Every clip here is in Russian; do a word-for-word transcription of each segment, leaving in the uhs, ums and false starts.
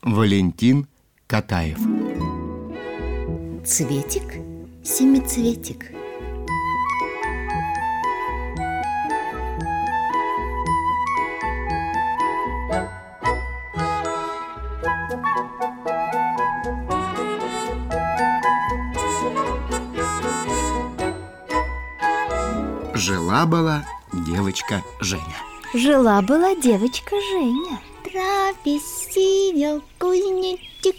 Валентин Катаев. Цветик, семицветик. Жила-была девочка Женя. Жила-была девочка Женя. Траве сидел кузнечик,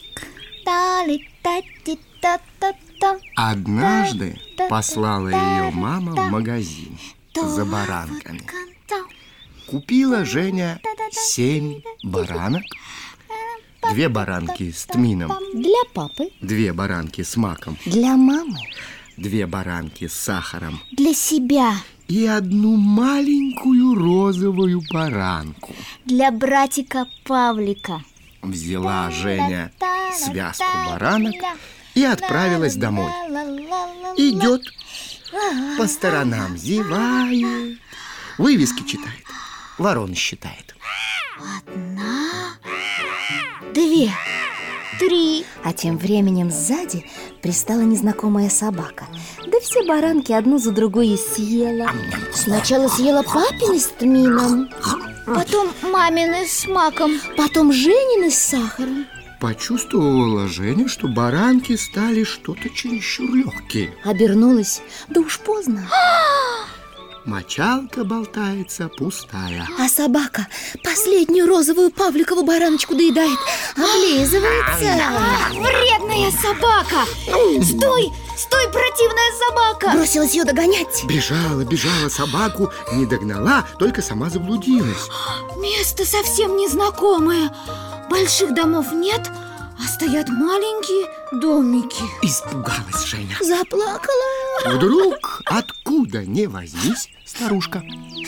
та-ли-та-ти-та-та-та. Однажды послала ее мама в магазин за баранками. Купила Женя семь баранок, две баранки с тмином, Для папы, две баранки с маком, для мамы, две баранки с сахаром Для себя, и одну маленькую розовую баранку. для братика Павлика. Взяла Женя связку баранок и отправилась домой. Идет, по сторонам зевает, вывески читает, ворон считает. Одна, две, три. а тем временем сзади пристала незнакомая собака. Да все баранки одну за другой и съела. Сначала съела папины с тмином, Потом мамины с маком. потом Женины с сахаром. Почувствовала Женя, что баранки стали что-то чересчур легкие. Обернулась, да уж поздно. Мочалка болтается пустая. А собака последнюю розовую Павликову бараночку доедает, облизывается. Вредная собака! Стой! Стой, противная собака! Бросилась ее догонять. Бежала, бежала, собаку не догнала, только сама заблудилась. Место совсем незнакомое. Больших домов нет, а стоят маленькие домики. Испугалась Женя. Заплакала. Вдруг, откуда ни возьмись, старушка.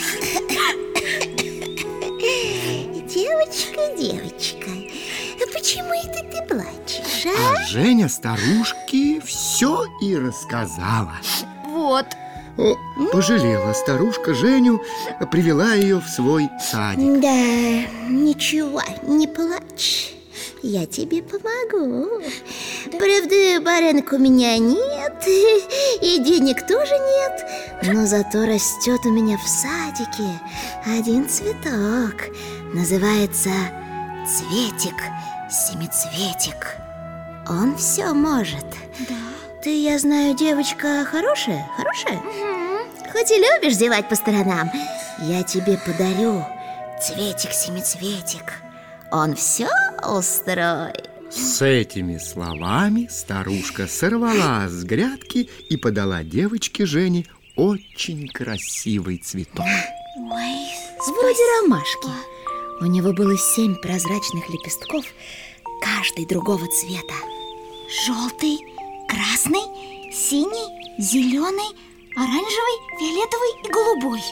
Девочка, девочка, а почему это ты плачешь, а? А Женя старушке все и рассказала. Вот. О, пожалела старушка Женю, привела ее в свой садик. Да, ничего, не плачь, я тебе помогу. Правда, баранок у меня нет, и денег тоже нет, но зато растет у меня в садике один цветок. Называется цветик, семицветик. Он все может. Да. Ты, я знаю, девочка хорошая, хорошая? Угу. Хоть и любишь зевать по сторонам, я тебе подарю цветик-семицветик. Он все устроит. С этими словами старушка сорвала с грядки и подала девочке Жене очень красивый цветок. Ой, Вроде ромашки. У него было семь прозрачных лепестков, каждый другого цвета. желтый, красный, синий, зеленый, оранжевый, фиолетовый и голубой.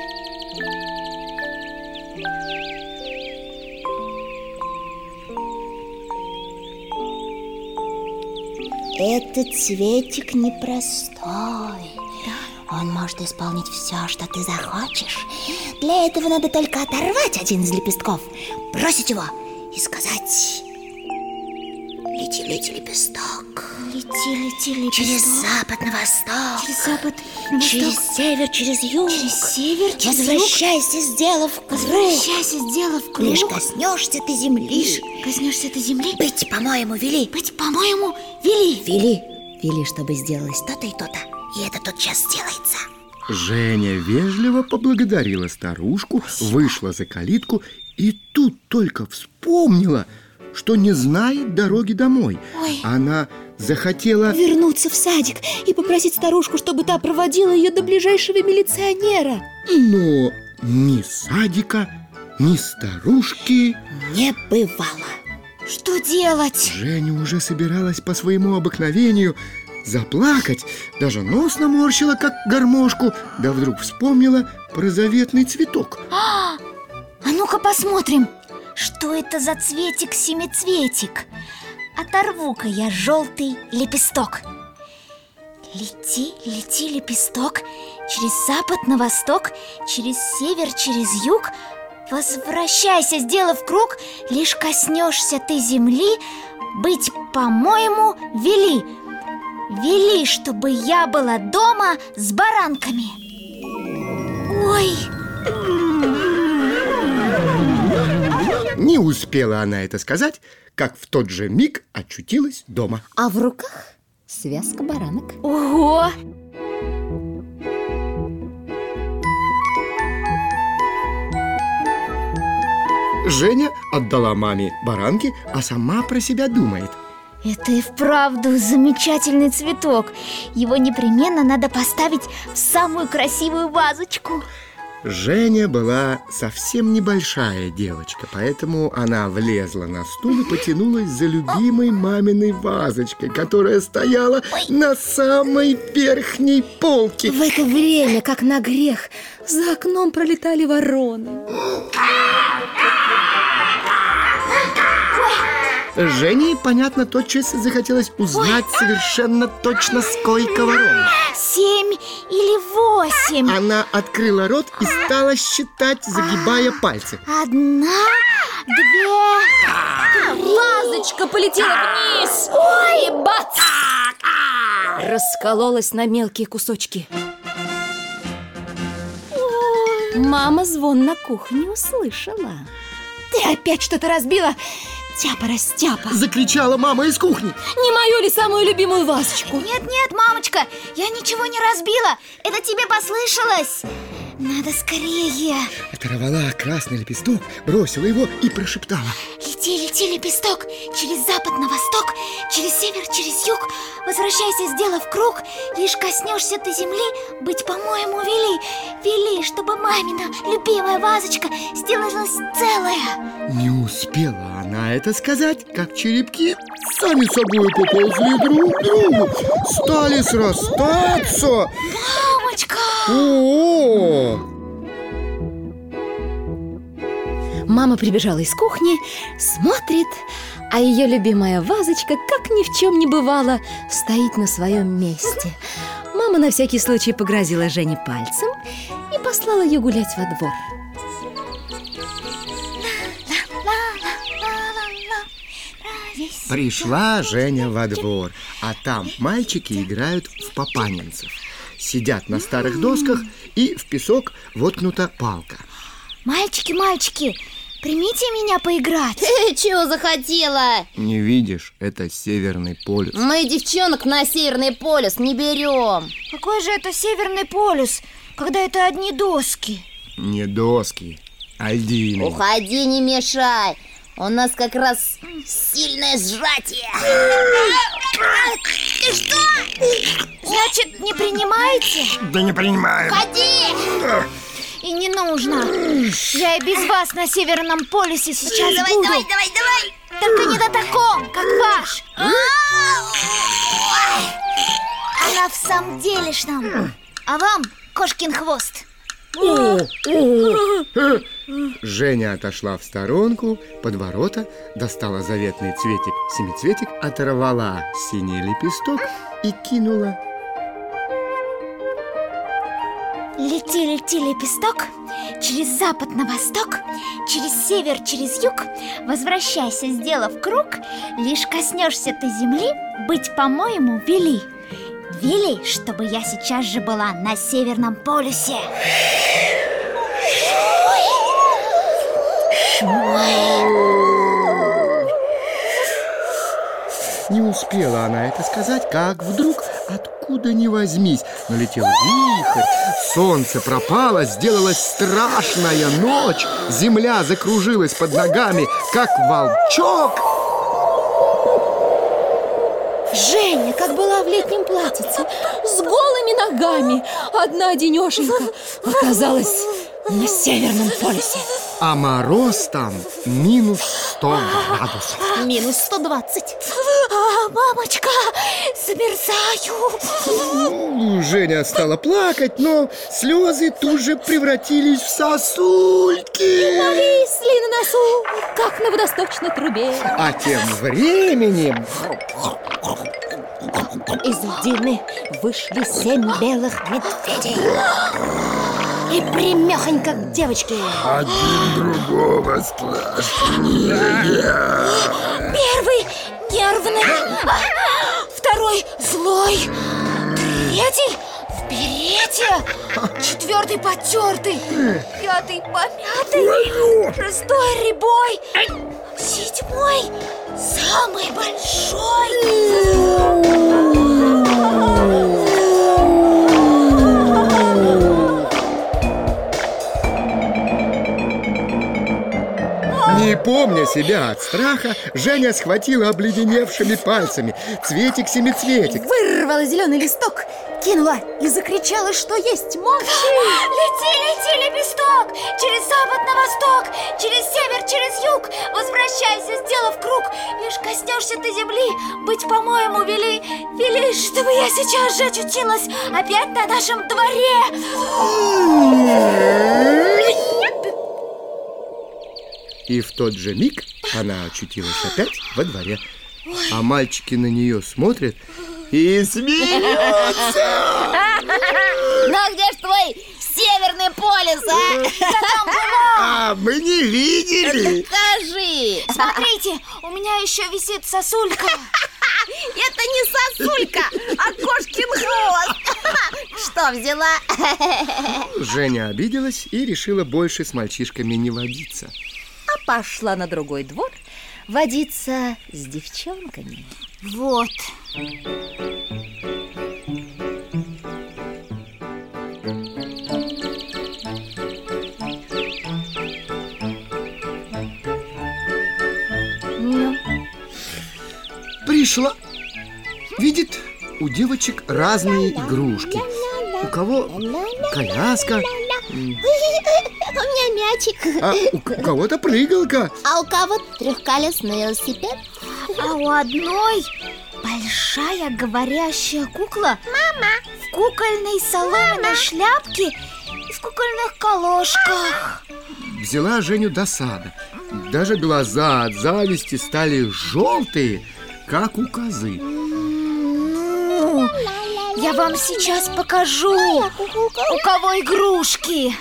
Этот цветик непростой. Он может исполнить все, что ты захочешь. Для этого надо только оторвать один из лепестков, бросить его и сказать: лети, лети, лепесток, Лети, лети, лепесток. через запад на восток, Через запад на через восток. север, через юг, Через север, через юг. возвращайся, сделав круг. Возвращайся, сделав круг. Лишь коснешься ты земли, Лишь коснешься ты земли. быть, по-моему, вели. Быть, по-моему, вели. Вели, вели, чтобы сделалось то-то и то-то, и это тотчас сделается. Женя вежливо поблагодарила старушку, вышла за калитку и тут только вспомнила, что не знает дороги домой. Ой. Она захотела... Вернуться в садик и попросить старушку, чтобы та проводила ее до ближайшего милиционера. Но ни садика, ни старушки. Не бывало. Что делать? Женя уже собиралась по своему обыкновению заплакать, даже нос наморщила, как гармошку, да вдруг вспомнила про заветный цветок. А, а ну-ка посмотрим, что это за цветик-семицветик. Оторву-ка я желтый лепесток. Лети, лети, лепесток, через запад на восток, через север, через юг, Возвращайся, сделав круг, лишь коснешься ты земли, быть, по-моему, вели. Вели, чтобы я была дома с баранками. Ой! Не успела она это сказать, как в тот же миг очутилась дома. А в руках связка баранок. Ого! Женя отдала маме баранки, а сама про себя думает: это и вправду замечательный цветок. Его непременно надо поставить в самую красивую вазочку. Женя была совсем небольшая девочка, поэтому она влезла на стул и потянулась за любимой маминой вазочкой, которая стояла на самой верхней полке. В это время, как на грех, за окном пролетали вороны. Жене, понятно, тотчас захотелось узнать Ой. совершенно точно, сколько ворон. Семь или восемь. Она открыла рот и стала считать, загибая пальцы. Одна, две, три. Вазочка полетела вниз. Ой, и бац! Раскололась на мелкие кусочки. Ой. Мама звон на кухне услышала. Ты опять что-то разбила? Тяпа-растяпа! Закричала мама из кухни. Не мою ли самую любимую вазочку? Нет-нет, мамочка, я ничего не разбила. Это тебе послышалось. Надо скорее. Оторвала красный лепесток, бросила его и прошептала: лети, лети, лепесток, через запад на восток, через север, через юг. Возвращайся, сделав круг, лишь коснешься ты земли, быть, по-моему, вели. Вели, чтобы мамина любимая вазочка сделалась целая. Не успела она это сказать, как черепки сами собой поползли друг к другу, стали срастаться. Мамочка! О-о-о! Мама прибежала из кухни, смотрит, а ее любимая вазочка, как ни в чем не бывало, стоит на своем месте. Мама на всякий случай погрозила Жене пальцем и послала ее гулять во двор. Пришла Женя во двор, а там мальчики играют в папанинцев. Сидят на старых досках, и в песок воткнута палка. Мальчики, мальчики, примите меня поиграть. Ты чего захотела? Не видишь, это Северный полюс. Мы девчонок на Северный полюс не берем. Какой же это Северный полюс, когда это одни доски? Не доски, а льдины. Уходи, не мешай. У нас как раз сильное сжатие. Ты что? Значит, не принимаете? Да не принимаю. Ходи! И не нужно. Я и без вас на Северном полюсе сейчас давай, буду. Давай, давай, давай. Только не на таком, как ваш. А на в самом делешном. А вам кошкин хвост. О, о, Женя отошла в сторонку, под ворота, достала заветный цветик-семицветик, оторвала синий лепесток и кинула. Лети, лети, лепесток, через запад на восток, через север, через юг. Возвращайся, сделав круг, лишь коснешься ты земли, быть, по-моему, вели. Вели, чтобы я сейчас же была на Северном полюсе. Не успела она это сказать, как вдруг, откуда ни возьмись, налетел вихрь, солнце пропало, сделалась страшная ночь, земля закружилась под ногами, как волчок. Женя, как была в летнем платьице, с голыми ногами, одна-одинешенька, оказалась на Северном полюсе. А мороз там минус сто градусов. Минус сто двадцать. А, мамочка, замерзаю. Ну, Женя стала плакать, но слезы тут же превратились в сосульки. Повисли на носу, как на водосточной трубе. А тем временем из льдины вышли семь белых медведей. и примехонько к девочке. Один другого страшнее. Первый нервный, второй злой, третий в берете, четвертый потертый, пятый помятый, шестой рябой, седьмой самый большой. Не помня себя от страха, Женя схватила обледеневшими пальцами цветик-семицветик. Вырвала зеленый листок, кинула и закричала, что есть мочи. Лети, лети, лепесток, через запад на восток, через север, через юг. Возвращайся, сделав круг. Лишь коснешься ты земли, быть, по-моему, вели. Вели, чтобы я сейчас же очутилась опять на нашем дворе. И в тот же миг она очутилась опять во дворе. А мальчики на нее смотрят и смеются. Ну где ж твой Северный полюс, а? А мы не видели. Покажи. Смотрите, у меня еще висит сосулька. Это не сосулька, а кошкин хвост. Что взяла? Женя обиделась и решила больше с мальчишками не водиться. А пошла на другой двор водиться с девчонками. Вот. Пришла. Видит, у девочек разные игрушки. У кого коляска, У меня мячик. а у к- кого-то прыгалка. А у кого трехколесный велосипед? А у одной большая говорящая кукла. Мама. В кукольной соломенной шляпке и в кукольных колошках. Взяла Женю досада. Даже глаза от зависти стали желтые, как у козы. Ну, я вам сейчас покажу, у кого игрушки.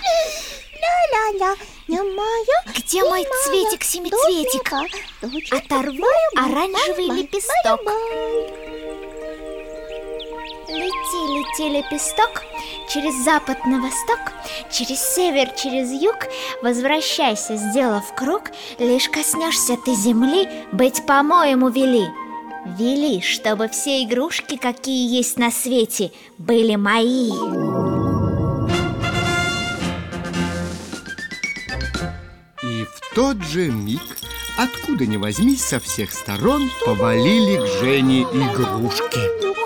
Где мой цветик-семицветик? Оторву оранжевый лепесток. Лети, лети, лепесток, через запад на восток, через север, через юг. Возвращайся, сделав круг. Лишь коснешься ты земли, быть, по-моему, вели. Вели, чтобы все игрушки, какие есть на свете, были мои. И в тот же миг, откуда ни возьмись, со всех сторон повалили к Жене игрушки.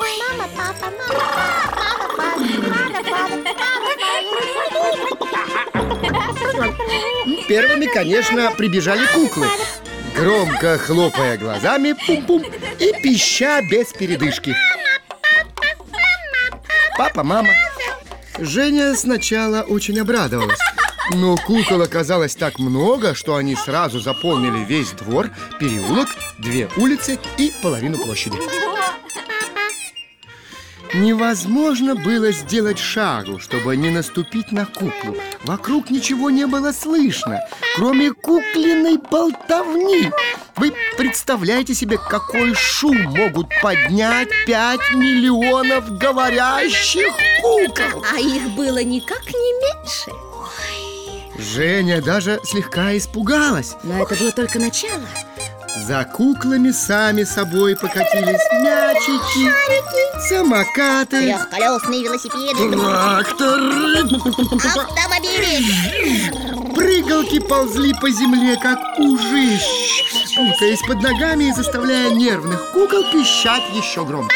Первыми, конечно, прибежали куклы, громко хлопая глазами, пум-пум, и пища без передышки. Папа, мама. Женя сначала очень обрадовалась, но кукол оказалось так много, что они сразу заполнили весь двор, переулок, две улицы и половину площади. Невозможно было сделать шагу, чтобы не наступить на куклу. Вокруг ничего не было слышно, кроме куклиной болтовни. Вы представляете себе, какой шум могут поднять пять миллионов говорящих кукол? А их было никак не меньше. Женя даже слегка испугалась. Но это было только начало. За куклами сами собой покатились мячики, самокаты, Трехколесные велосипеды, тракторы, автомобили. прыгалки ползли по земле, как ужи, путаясь под ногами и заставляя нервных кукол пищать еще громче.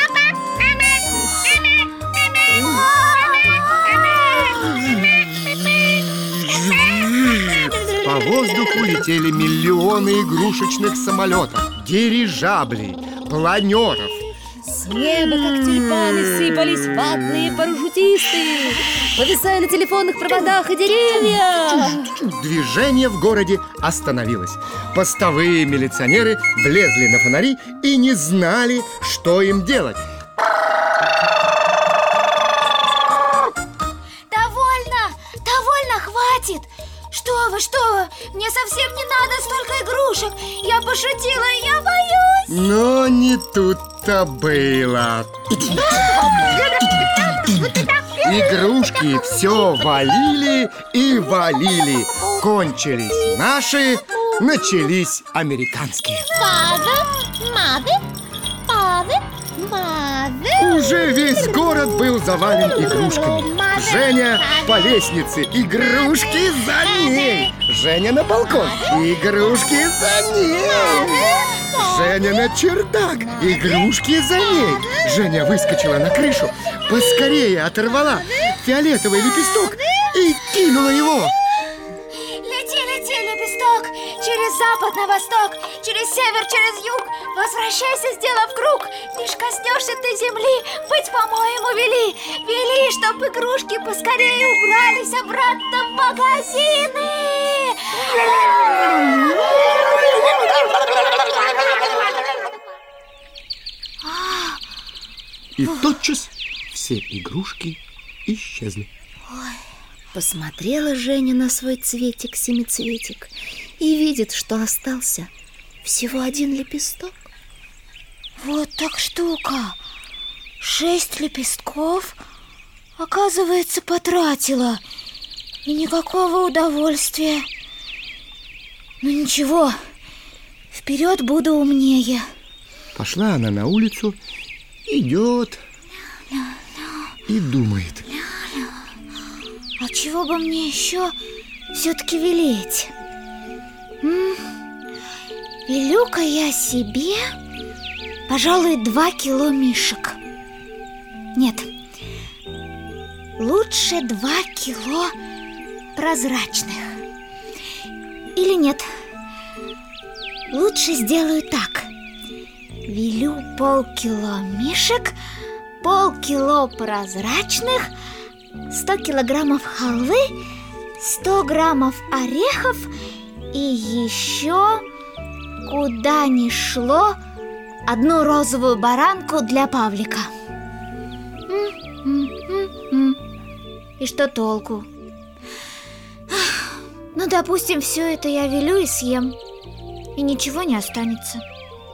По воздуху летели миллионы игрушечных самолетов, дирижаблей, планеров. С неба, как тюльпаны, сыпались ватные парашютисты, повисая на телефонных проводах и деревьях. Движение в городе остановилось. Постовые милиционеры влезли на фонари и не знали, что им делать. Довольно, довольно что вы, мне совсем не надо столько игрушек. Я пошутила, и я боюсь. Но не тут-то было. Игрушки все валили и валили. Кончились наши, начались американские. Father, mother, father, mother. Уже весь город был завален игрушками. Женя по лестнице, игрушки за ней. Женя на балкон, игрушки за ней. Женя на чердак, игрушки за ней. Женя выскочила на крышу, поскорее оторвала фиолетовый лепесток и кинула его. Лети, лети, лепесток, через запад на восток, через север, через юг. Возвращайся, сделав круг. Лишь коснешься ты земли, быть, по-моему, вели. Вели, чтоб игрушки поскорее убрались обратно в магазины. И тотчас все игрушки исчезли. Посмотрела Женя на свой цветик-семицветик и видит, что остался всего один лепесток. Вот так штука. Шесть лепестков, оказывается, потратила. И никакого удовольствия. Ну ничего, вперед буду умнее. Пошла она на улицу, идет и думает. А чего бы мне еще все-таки велеть? М? Велю-ка я себе, пожалуй, два кило мишек. Нет, лучше два кило прозрачных. Или нет, лучше сделаю так. Велю полкило мишек, полкило прозрачных, сто килограммов халвы, сто граммов орехов и еще, куда ни шло, одну розовую баранку для Павлика. М-м-м-м. И что толку? Ну, допустим, все это я велю и съем, и ничего не останется.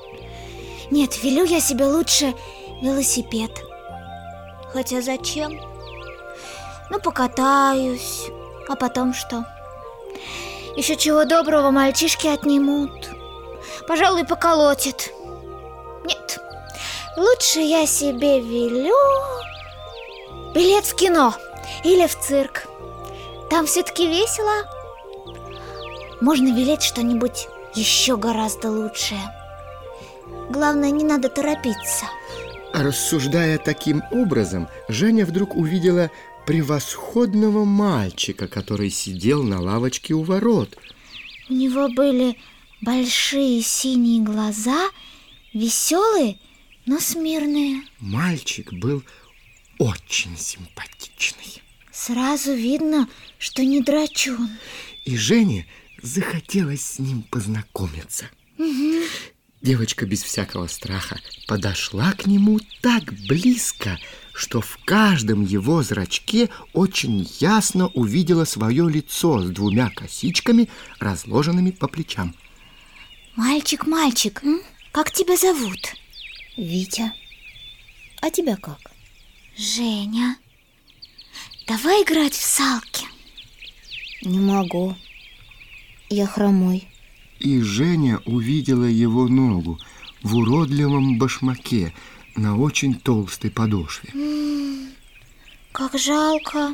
Нет, велю я себе лучше велосипед. Хотя зачем? Ну, покатаюсь. А потом что? Еще чего доброго мальчишки отнимут. Пожалуй, поколотят. Нет, лучше я себе велю билет в кино или в цирк. Там все-таки весело. Можно велеть что-нибудь еще гораздо лучшее. Главное, не надо торопиться. Рассуждая таким образом, Женя вдруг увидела превосходного мальчика, который сидел на лавочке у ворот. У него были большие синие глаза, веселые, но смирные. Мальчик был очень симпатичный. Сразу видно, что не драчун. И Жене захотелось с ним познакомиться. Угу. Девочка без всякого страха подошла к нему так близко, что в каждом его зрачке очень ясно увидела свое лицо с двумя косичками, разложенными по плечам. Мальчик, мальчик, м? Как тебя зовут? Витя. А тебя как? Женя. Давай играть в салки. Не могу. Я хромой. И Женя увидела его ногу в уродливом башмаке на очень толстой подошве. М-м, как жалко.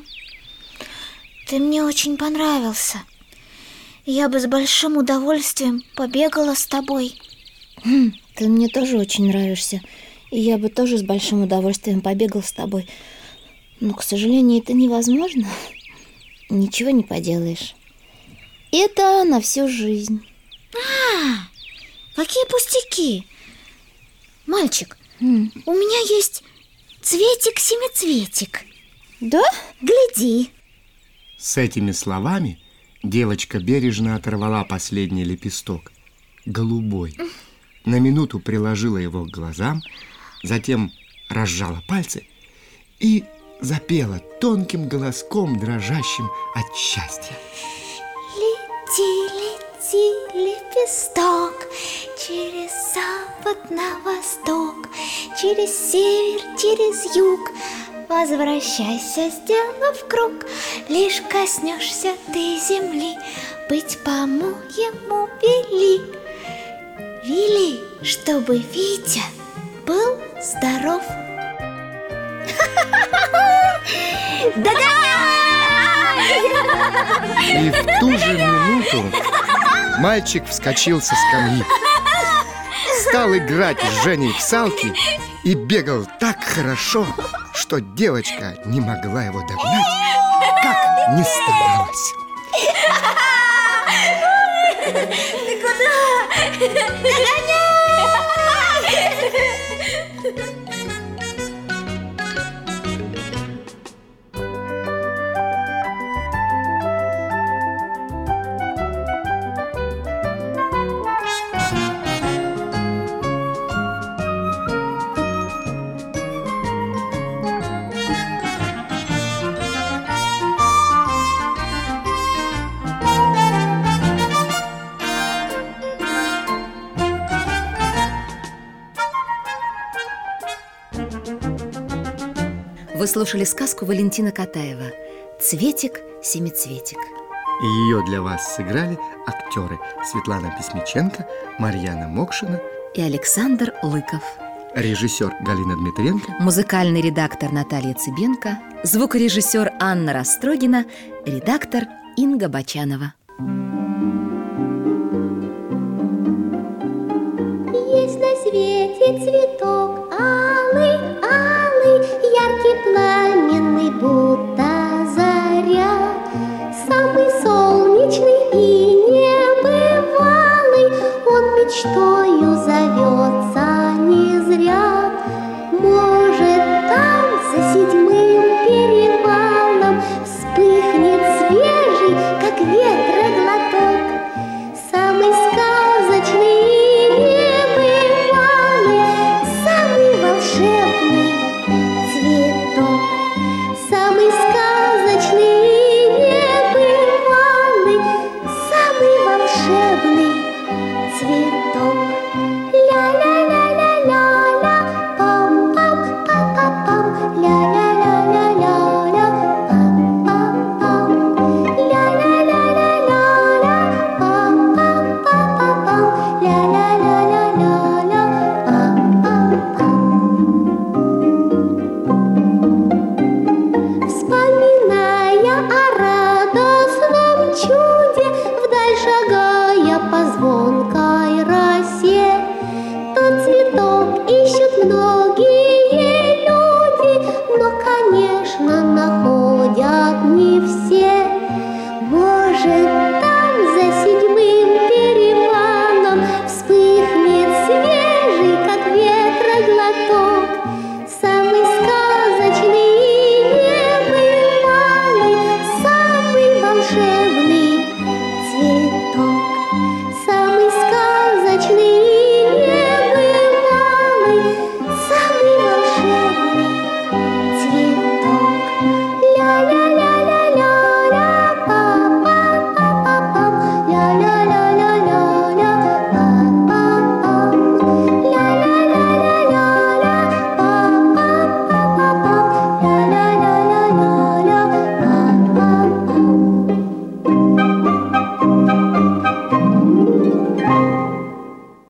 Ты мне очень понравился. Я бы с большим удовольствием побегала с тобой. Хм, ты мне тоже очень нравишься. И я бы тоже с большим удовольствием побегал с тобой. Но, к сожалению, это невозможно. Ничего не поделаешь. Это на всю жизнь. А, какие пустяки. Мальчик, М. у меня есть цветик-семицветик. Да? Гляди. С этими словами девочка бережно оторвала последний лепесток, голубой. На минуту приложила его к глазам, затем разжала пальцы и запела тонким голоском, дрожащим от счастья. Лети, лети, лепесток, через запад на восток, через север, через юг. Возвращайся, сделав круг, лишь коснешься ты земли, быть, по-моему, вели. Вели, чтобы Витя был здоров. И в ту же минуту мальчик вскочил со скамьи, стал играть с Женей в салки и бегал так хорошо, что девочка не могла его догнать, как ни старалась. Ты куда? Догоняй! Вы слушали сказку Валентина Катаева «Цветик-семицветик». И ее для вас сыграли актеры Светлана Письмиченко, Марьяна Мокшина и Александр Лыков. Режиссер Галина Дмитренко, Музыкальный редактор Наталья Цыбенко, звукорежиссер Анна Растрогина, редактор Инга Бочанова. Есть на свете цветок,